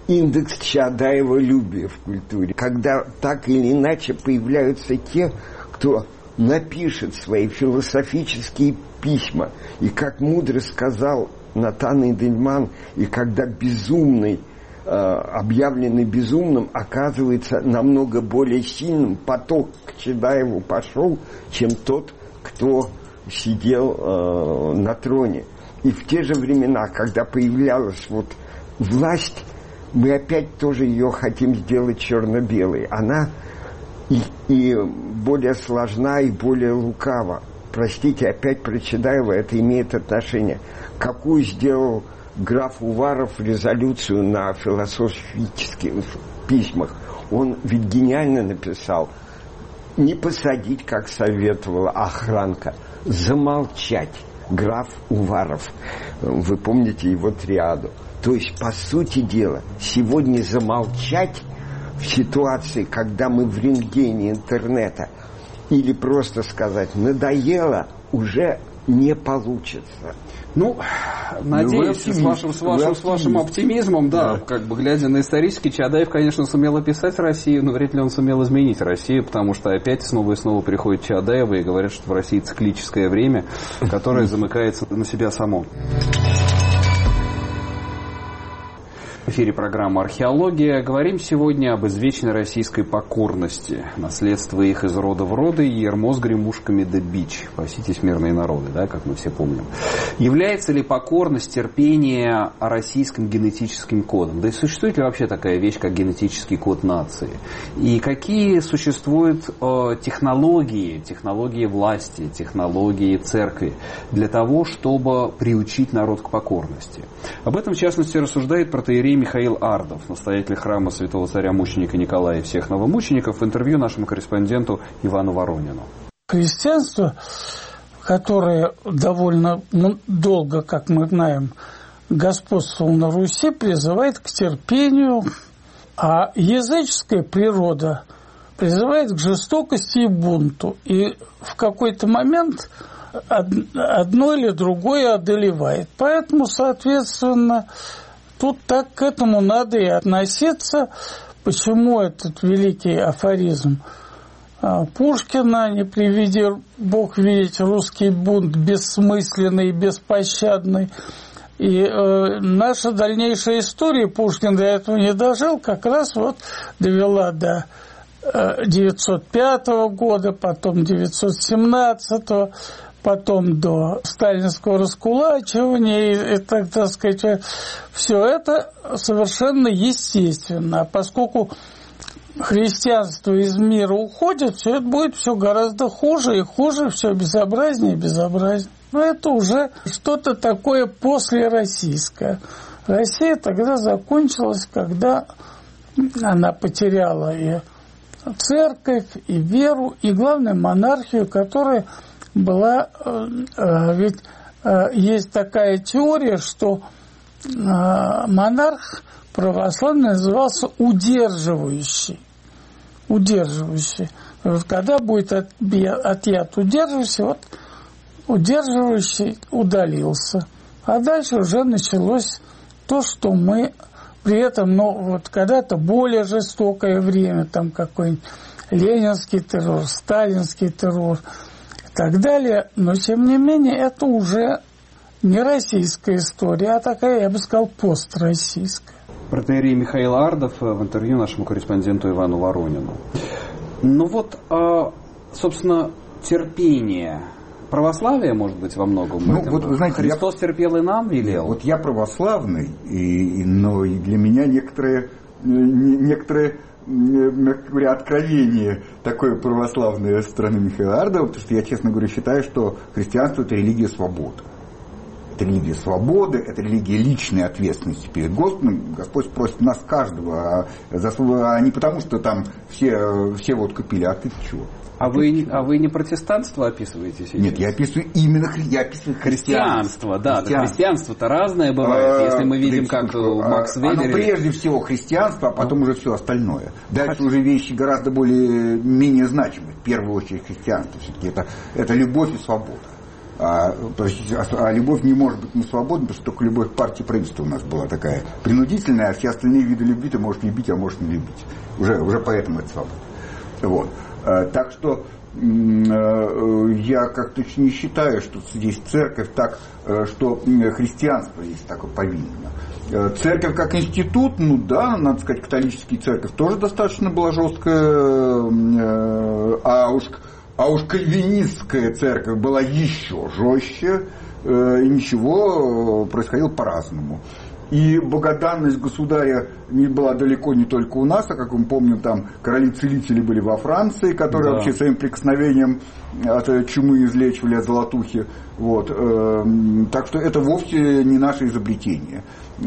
индекс чадаеволюбия в культуре, когда так или иначе появляются те, кто напишет свои философические письма. И как мудро сказал Натан Эдельман, и когда безумный, э, объявленный безумным, оказывается намного более сильным, поток к Чадаеву пошел, чем тот, кто сидел э, на троне. И в те же времена, когда появлялась вот власть, мы опять тоже ее хотим сделать черно-белой. Она и, и более сложна, и более лукава. Простите, опять про Чадаева, это имеет отношение. Какую сделал граф Уваров резолюцию на философических письмах? Он ведь гениально написал: не посадить, как советовала охранка, замолчать. Граф Уваров. Вы помните его триаду. То есть, по сути дела, сегодня замолчать в ситуации, когда мы в рентгене интернета, или просто сказать «надоело», уже не получится. Ну, надеюсь, с вашим, с, вашим, с вашим оптимизмом, да, да, как бы глядя на исторический, Чадаев, конечно, сумел описать Россию, но вряд ли он сумел изменить Россию, потому что опять снова и снова приходят Чадаевы и говорят, что в России циклическое время, которое замыкается на себя само. В эфире программа «Археология». Говорим сегодня об извечной российской покорности. Наследство их из рода в роды, ермо с гремушками да бич. Паситесь, мирные народы, да, как мы все помним. Является ли покорность, терпение российским генетическим кодом? Да и существует ли вообще такая вещь, как генетический код нации? И какие существуют э, технологии, технологии власти, технологии церкви для того, чтобы приучить народ к покорности? Об этом, в частности, рассуждает протоиерей Михаил Ардов, настоятель храма святого царя-мученика Николая и всех новомучеников, в интервью нашему корреспонденту Ивану Воронину. Христианство, которое довольно долго, как мы знаем, господствовало на Руси, призывает к терпению, а языческая природа призывает к жестокости и бунту. И в какой-то момент одно или другое одолевает. Поэтому, соответственно, тут так к этому надо и относиться. Почему этот великий афоризм Пушкина «Не приведи Бог видеть русский бунт бессмысленный и беспощадный». И э, наша дальнейшая история, Пушкин до этого не дожил, как раз вот довела до э, девятьсот пятого года, потом девятьсот семнадцатого, потом до сталинского раскулачивания, и, и так, так сказать, все это совершенно естественно. А поскольку христианство из мира уходит, все это будет все гораздо хуже и хуже, все безобразнее и безобразнее. Но это уже что-то такое послероссийское. Россия тогда закончилась, когда она потеряла и церковь, и веру, и, главное, монархию, которая была, ведь есть такая теория, что монарх православный назывался удерживающий. Удерживающий. Вот когда будет отъят удерживающий, вот удерживающий удалился. А дальше уже началось то, что мы при этом, ну, вот когда-то более жестокое время, там какой-нибудь ленинский террор, сталинский террор и так далее, но тем не менее это уже не российская история, а такая, я бы сказал, построссийская. Протоиерей Михаил Ардов в интервью нашему корреспонденту Ивану Воронину. Ну вот, собственно, терпение. Православие, может быть, во многом. Ну, вот, вы знаете, Христос я... терпел и нам велел. Вот я православный, и, но и для меня некоторые, некоторые, мягко говоря, откровение такое православное со стороны Михаила Ардова, потому что я, честно говоря, считаю, что христианство – это религия свободы. Это религия свободы, это религия личной ответственности перед Господом. Господь просит нас каждого, а не потому, что там все, все водку пили, а ты чего? А вы, а вы не протестантство описываете сейчас? Нет, я описываю именно я описываю христианство. Христианство, да. Христианство. Христианство-то разное бывает. Если мы видим, как Макс Вебер... Оно прежде всего христианство, а потом уже все остальное. Дальше уже вещи гораздо более, менее значимые. В первую очередь христианство. Все-таки это, это любовь и свобода. А, а любовь не может быть несвободной, потому что только любовь к партии правительства у нас была такая принудительная, а все остальные виды любви ты можешь любить, а можешь не любить. Уже, уже поэтому это свобода. Вот. А, так что я как-то не считаю, что здесь церковь так, что христианство здесь такое повинно. Церковь как институт, ну да, надо сказать, католическая церковь тоже достаточно была жесткая, а уж, а уж кальвинистская церковь была еще жестче, и ничего, происходило по-разному. И богоданность государя не была далеко не только у нас, а, как мы помним, там короли-целители были во Франции, которые да. вообще своим прикосновением от чумы излечивали, от золотухи. Вот. Так что это вовсе не наше изобретение.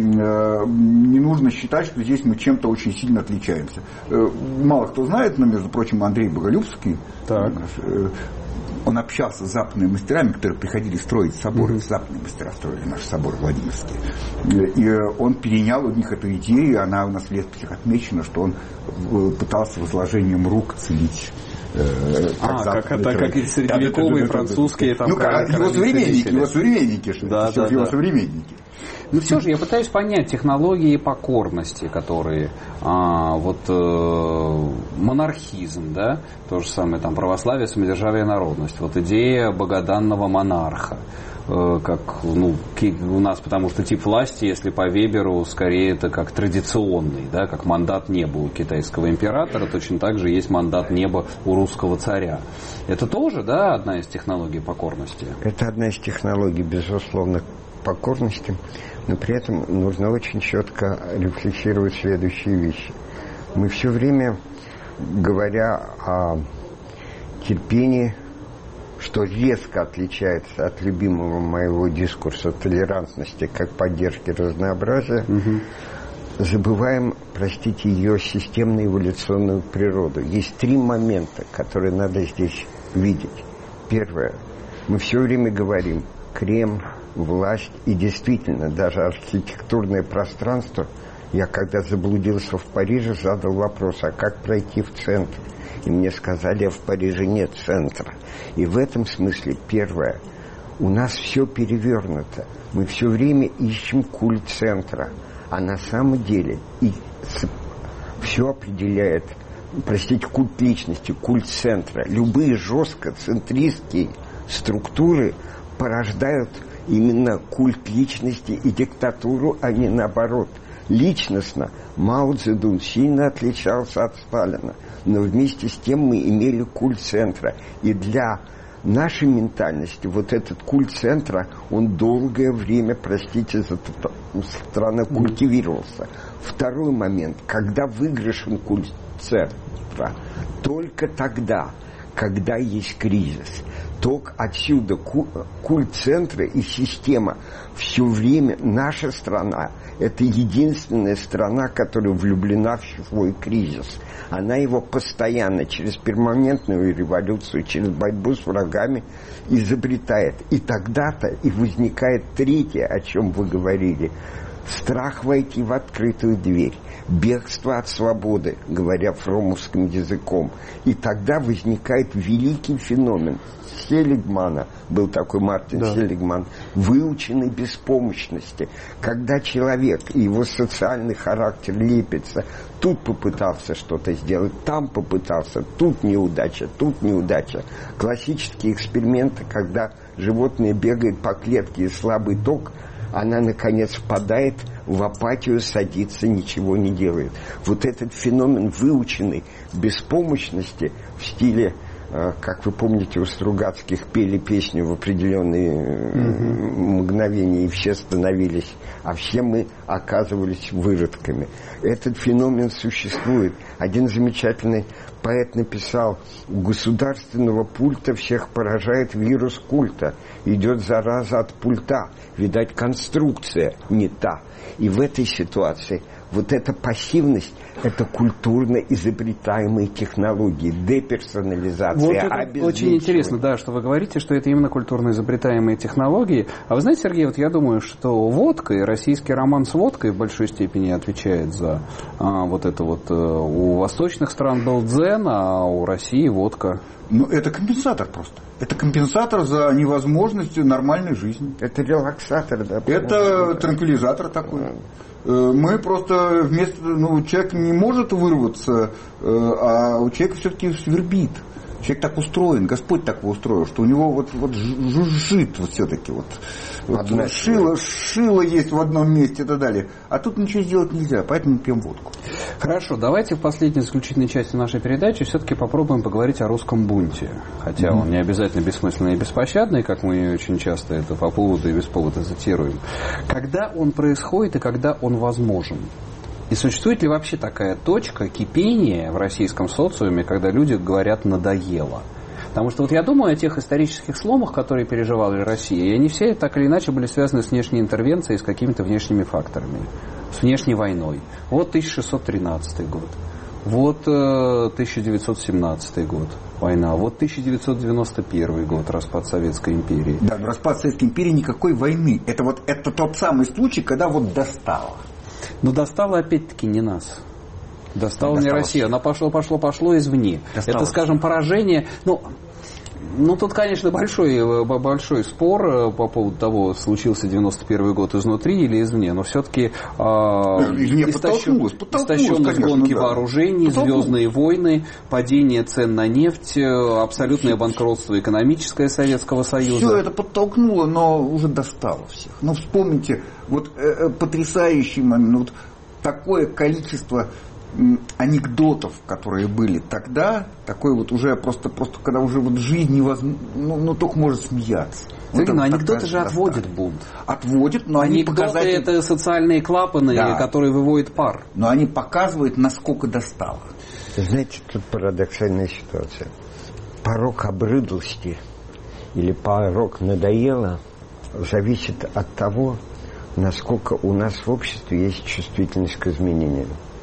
Не нужно считать, что здесь мы чем-то очень сильно отличаемся. Мало кто знает, но, между прочим, Андрей Боголюбский, так. он общался с западными мастерами, которые приходили строить соборы. Mm-hmm. Западные мастера строили наши соборы Владимирские. И он перенял у них эту идею, и она у нас в летописях отмечена, что он пытался возложением рук целить. Э, как а, как это, как и средневековые, да, французские. Там, ну, как, его современники, его современники, что да, да, его да. современники. Но все же я пытаюсь понять технологии покорности, которые а, вот э, монархизм, да, то же самое там православие, самодержавие, народность, вот идея богоданного монарха, э, как ну, у нас, потому что тип власти, если по Веберу, скорее это как традиционный, да, как мандат неба у китайского императора, точно так же есть мандат неба у русского царя. Это тоже, да, одна из технологий покорности? Это одна из технологий, безусловно, покорности. Но при этом нужно очень четко рефлексировать следующие вещи. Мы все время, говоря о терпении, что резко отличается от любимого моего дискурса толерантности как поддержки разнообразия, угу. забываем, простите, ее системно-эволюционную природу. Есть три момента, которые надо здесь видеть. Первое. Мы все время говорим Кремль, власть, и действительно даже архитектурное пространство. Я когда заблудился в Париже, задал вопрос, а как пройти в центр? И мне сказали, а в Париже нет центра. И в этом смысле, первое, у нас все перевернуто. Мы все время ищем культ центра, а на самом деле и все определяет, простите, культ личности, культ центра. Любые жестко центристские структуры порождают именно культ личности и диктатуру, а не наоборот. Личностно Мао Цзэдун сильно отличался от Сталина, но вместе с тем мы имели культ центра. И для нашей ментальности вот этот культ центра, он долгое время, простите за странно, культивировался. Второй момент, когда выигрышен культ центра, только тогда, когда есть кризис. Только отсюда культ центра и система. Все время наша страна – это единственная страна, которая влюблена в свой кризис. Она его постоянно через перманентную революцию, через борьбу с врагами изобретает. И тогда-то и возникает третье, о чем вы говорили – страх войти в открытую дверь, бегство от свободы, говоря фромовским языком. И тогда возникает великий феномен Селигмана, был такой Мартин да. Селигман, выученной беспомощности. Когда человек и его социальный характер лепится, тут попытался что-то сделать, там попытался, тут неудача, тут неудача. Классические эксперименты, когда животное бегает по клетке и слабый ток, она, наконец, впадает в апатию, садится, ничего не делает. Вот этот феномен выученной беспомощности в стиле, как вы помните, у Стругацких пели песню в определенные mm-hmm. мгновения, и все становились, а все мы оказывались выродками. Этот феномен существует. Один замечательный поэт написал: у государственного пульта всех поражает вирус культа. Идет зараза от пульта. Видать, конструкция не та. И в этой ситуации Вот эта пассивность – это культурно изобретаемые технологии, деперсонализация, вот это очень интересно, да, что вы говорите, что это именно культурно изобретаемые технологии. А вы знаете, Сергей, вот я думаю, что водка и российский роман с водкой в большой степени отвечает за а, вот это вот. У восточных стран был дзен, а у России водка. Ну, это компенсатор просто. Это компенсатор за невозможность нормальной жизни. Это релаксатор, да. Это транквилизатор такой. Мы просто вместо... Ну, человек не может вырваться, а у человека все-таки свербит. Человек так устроен, Господь так его устроил, что у него вот, вот жужжит вот все-таки. Вот, вот шило, шило есть в одном месте и так далее. А тут ничего сделать нельзя, поэтому пьем водку. Хорошо, давайте в последней заключительной части нашей передачи все-таки попробуем поговорить о русском бунте. Хотя mm-hmm. он не обязательно бессмысленный и беспощадный, как мы очень часто это по поводу и без повода цитируем. Когда он происходит и когда он возможен? И существует ли вообще такая точка кипения в российском социуме, когда люди говорят «надоело»? Потому что вот я думаю о тех исторических сломах, которые переживала Россия, и они все так или иначе были связаны с внешней интервенцией, с какими-то внешними факторами, с внешней войной. Вот тысяча шестьсот тринадцатый год, вот э, тысяча девятьсот семнадцатый год, война, вот тысяча девятьсот девяносто первый год, распад Советской империи. Да, но распад Советской империи никакой войны. Это вот это тот самый случай, когда вот достало. Но достало опять-таки не нас. Достало не Россия. Она пошло, пошло, пошло извне. Досталось. Это, скажем, поражение. Ну, ну, тут, конечно, большой, большой спор по поводу того, случился девяносто первый год изнутри или извне. Но все-таки э, истощенность гонки да. вооружений, звездные войны, падение цен на нефть, абсолютное банкротство экономическое Советского Союза. Все это подтолкнуло, но уже достало всех. Ну, вспомните, вот э, потрясающий момент, вот такое количество анекдотов, которые были тогда, такой вот уже просто, просто когда уже вот жизнь невозможно, ну, ну только может смеяться. Вот но анекдоты же отводят бунт. Отводят, но они показывают... это социальные клапаны, да. которые выводят пар. Но они показывают, насколько достало. Знаете, тут парадоксальная ситуация. Порог обрыдлости или порог надоело зависит от того, насколько у нас в обществе есть чувствительность к изменениям.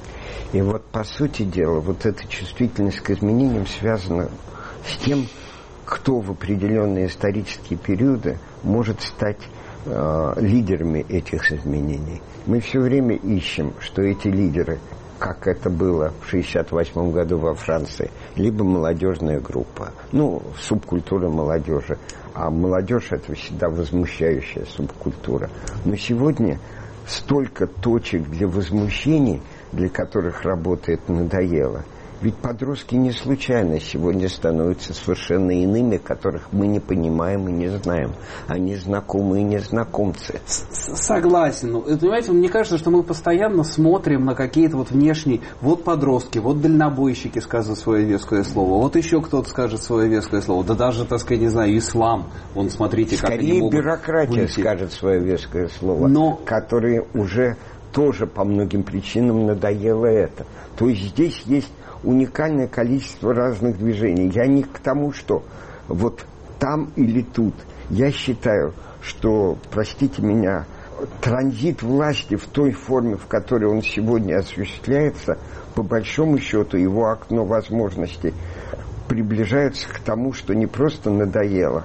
И вот, по сути дела, вот эта чувствительность к изменениям связана с тем, кто в определенные исторические периоды может стать э, лидерами этих изменений. Мы все время ищем, что эти лидеры, как это было в шестьдесят восьмом году во Франции, либо молодежная группа, ну, субкультура молодежи. А молодежь – это всегда возмущающая субкультура. Но сегодня столько точек для возмущений, для которых работает надоело. Ведь подростки не случайно сегодня становятся совершенно иными, которых мы не понимаем и не знаем. Они знакомые незнакомцы. Согласен. Ну, понимаете, мне кажется, что мы постоянно смотрим на какие-то вот внешние... Вот подростки, вот дальнобойщики скажут свое веское слово, вот еще кто-то скажет свое веское слово. Да даже, так сказать, не знаю, ислам. Вон, смотрите, как Скорее они могут бюрократия выйти. скажет свое веское слово, Но... которые уже тоже по многим причинам надоело это. То есть здесь есть уникальное количество разных движений. Я не к тому, что вот там или тут. Я считаю, что, простите меня, транзит власти в той форме, в которой он сегодня осуществляется, по большому счету его окно возможностей приближается к тому, что не просто надоело,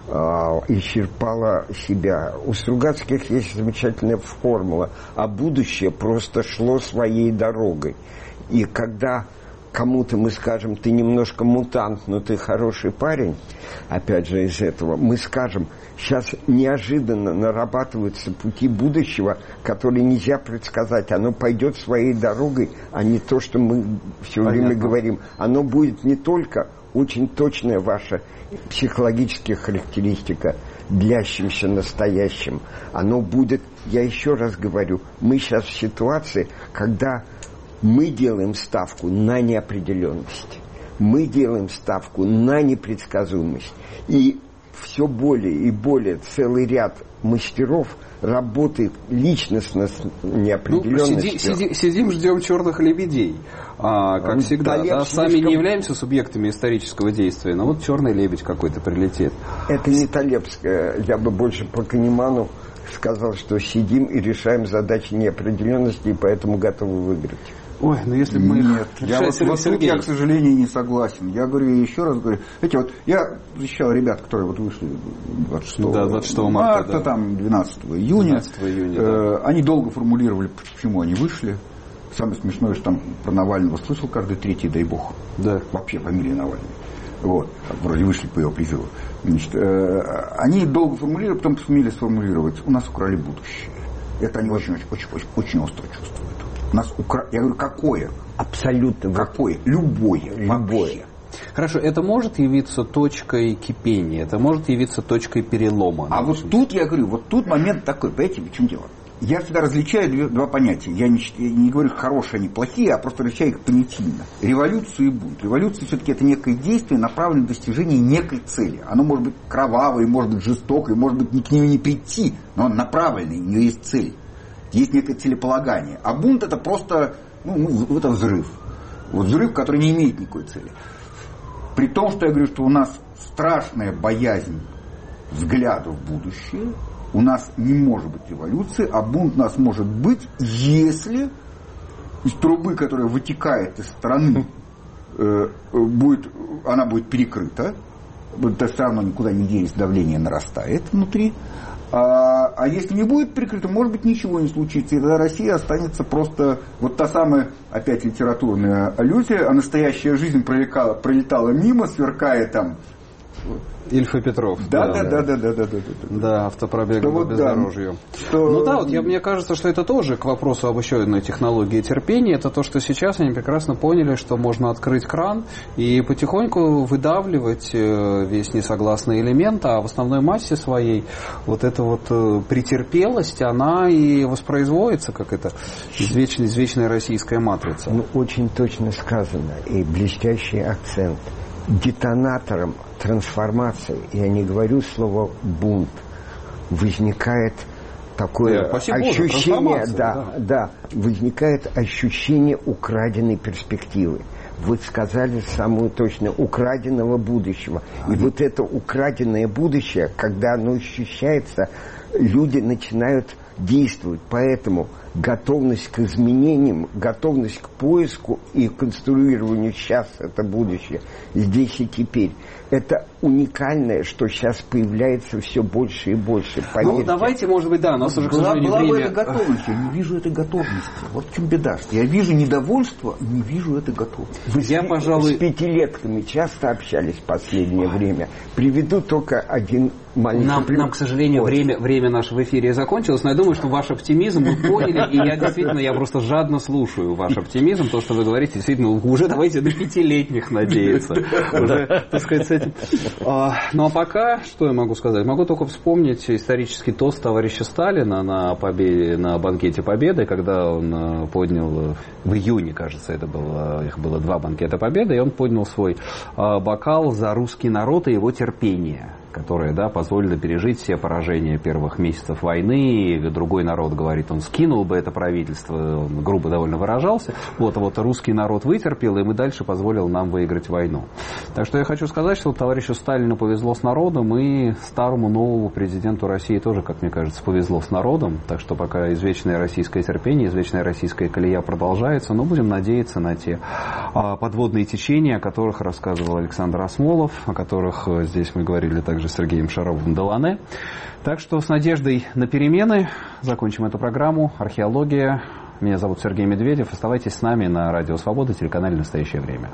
а исчерпало себя. У Стругацких есть замечательная формула, а будущее просто шло своей дорогой. И когда кому-то мы скажем, ты немножко мутант, но ты хороший парень, опять же из этого, мы скажем, сейчас неожиданно нарабатываются пути будущего, которые нельзя предсказать. Оно пойдет своей дорогой, а не то, что мы все Понятно. время говорим. Оно будет не только очень точная ваша психологическая характеристика, длящимся настоящим. Оно будет, я еще раз говорю, мы сейчас в ситуации, когда мы делаем ставку на неопределенность. Мы делаем ставку на непредсказуемость. И все более и более целый ряд мастеров работает личностно с неопределенностью. Ну, сиди, сиди, сидим, ждем черных лебедей. А, как а, всегда, да, сами слишком... не являемся субъектами исторического действия, но вот черный лебедь какой-то прилетит. Это не Талебское. Я бы больше по Канеману сказал, что сидим и решаем задачи неопределенности, и поэтому готовы выиграть. Ой, ну если бы мы... Нет, я вот, вот тут я, к сожалению, не согласен. Я говорю, еще раз говорю, знаете, вот я защищал ребят, которые вот вышли двадцать шестого, да, двадцать шестого марта, марта да. там, двенадцатого июня. двенадцатого июня э, да. Они долго формулировали, почему они вышли. Самое смешное, что там про Навального слышал каждый третий, дай бог. Да. Вообще фамилия Навального. Вот, вроде вышли по его призыву. Значит, э, они долго формулировали, потом сумели сформулировать, у нас украли будущее. Это они очень-очень остро чувствуют. Нас укра... Я говорю, какое? Абсолютно. Какое? Любое. Любое. Хорошо, это может явиться точкой кипения, это может явиться точкой перелома. А вот тут, я говорю, вот тут момент такой, понимаете, в чем дело? Я всегда различаю две, два понятия. Я не, я не говорю, хорошие они, плохие, а просто различаю их понятийно. Революцию и бунт. Революция все-таки это некое действие, направленное на достижение некой цели. Оно может быть кровавое, может быть жестокое, может быть ни к нему не прийти, но оно направленное, у нее есть цель. Есть некое целеполагание. А бунт это просто, ну, ну, это взрыв. Вот взрыв, который не имеет никакой цели. При том, что я говорю, что у нас страшная боязнь взгляда в будущее, у нас не может быть революции, а бунт у нас может быть, если из трубы, которая вытекает из страны, э, будет, она будет перекрыта, то все равно никуда не денется, давление нарастает внутри. А, а если не будет прикрыто, может быть, ничего не случится. И тогда Россия останется просто вот та самая, опять литературная аллюзия, а настоящая жизнь пролетала, пролетала мимо, сверкая там. Ильф и Петров. Да, да, да, да, да, да, да, да, да. Да, автопробег по бездорожью. Что... Ну да, вот я, мне кажется, что это тоже к вопросу об еще одной технологии терпения. Это то, что сейчас они прекрасно поняли, что можно открыть кран и потихоньку выдавливать весь несогласный элемент, а в основной массе своей вот эта вот претерпелость, она и воспроизводится, как это извечная, извечная российская матрица. Ну, очень точно сказано, и блестящий акцент. Детонатором трансформации, я не говорю слово бунт, возникает такое да, ощущение, Боже, да, да. да, возникает ощущение украденной перспективы. Вы сказали самую точно, украденного будущего. И вот это украденное будущее, когда оно ощущается, люди начинают действовать. Поэтому готовность к изменениям, готовность к поиску и конструированию сейчас это будущее, здесь и теперь. Это уникальное, что сейчас появляется все больше и больше. Поверьте. Ну, давайте, может быть, да, у нас уже, к сожалению, была время... бы эта готовность, я не вижу этой готовности. Вот в чем беда. Я вижу недовольство и не вижу этой готовности. Вы я, с, пожалуй... с пятилетками часто общались в последнее время. Приведу только один маленький нам, пример. Нам, к сожалению, время, время наше в эфире закончилось, но я думаю, что ваш оптимизм мы поняли, и я действительно, я просто жадно слушаю ваш оптимизм, то, что вы говорите, действительно, уже давайте до пятилетних надеяться. Уже, так сказать, с этим. А, ну, а пока, что я могу сказать? Могу только вспомнить исторический тост товарища Сталина на, победе, на банкете Победы, когда он поднял, в июне, кажется, это было, их было два банкета Победы, и он поднял свой бокал за русский народ и его терпение, которые, да, позволили пережить все поражения первых месяцев войны. И другой народ, говорит, он скинул бы это правительство, он грубо довольно выражался. Вот, а вот русский народ вытерпел, и мы дальше позволил нам выиграть войну. Так что я хочу сказать, что товарищу Сталину повезло с народом, и старому новому президенту России тоже, как мне кажется, повезло с народом. Так что пока извечное российское терпение, извечная российская колея продолжается, но будем надеяться на те а, подводные течения, о которых рассказывал Александр Осмолов, о которых здесь мы говорили также с Сергеем Шаровым Делане. Так что с надеждой на перемены закончим эту программу «Археология». Меня зовут Сергей Медведев. Оставайтесь с нами на Радио Свобода, телеканале «Настоящее время».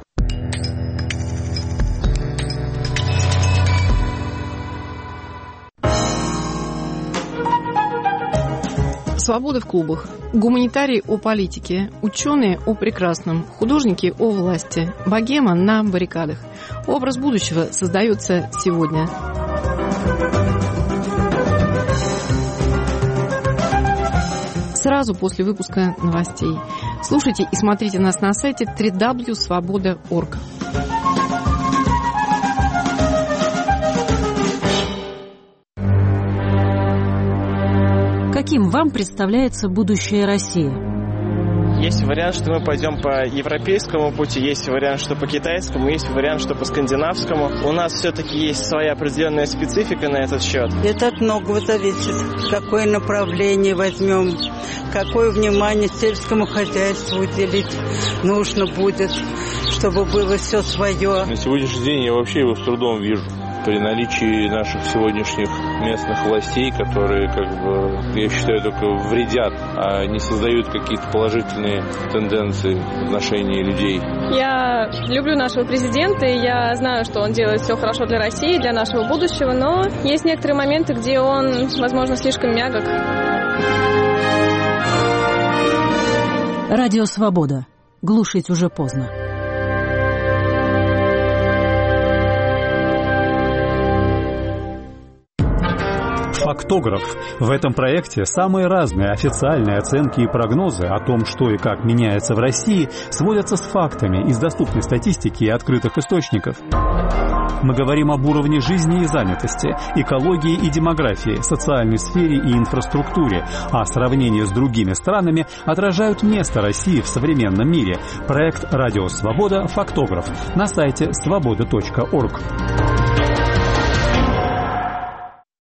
Свобода в клубах. Гуманитарии о политике, ученые о прекрасном, художники о власти, богема на баррикадах. Образ будущего создается сегодня. Сразу после выпуска новостей. Слушайте и смотрите нас на сайте дабл ю дабл ю дабл ю точка свобода точка орг. Каким вам представляется будущее России? Есть вариант, что мы пойдем по европейскому пути, есть вариант, что по китайскому, есть вариант, что по скандинавскому. У нас все-таки есть своя определенная специфика на этот счет. Это от многого зависит. Какое направление возьмем, какое внимание сельскому хозяйству уделить нужно будет, чтобы было все свое. На сегодняшний день я вообще его с трудом вижу. При наличии наших сегодняшних местных властей, которые, как бы, я считаю, только вредят, а не создают какие-то положительные тенденции в отношении людей. Я люблю нашего президента, и я знаю, что он делает все хорошо для России, для нашего будущего, но есть некоторые моменты, где он, возможно, слишком мягок. Радио «Свобода». Глушить уже поздно. Фактограф. В этом проекте самые разные официальные оценки и прогнозы о том, что и как меняется в России, сводятся с фактами из доступной статистики и открытых источников. Мы говорим об уровне жизни и занятости, экологии и демографии, социальной сфере и инфраструктуре, а сравнение с другими странами отражают место России в современном мире. Проект «Радио Свобода. Фактограф» на сайте свобода точка орг.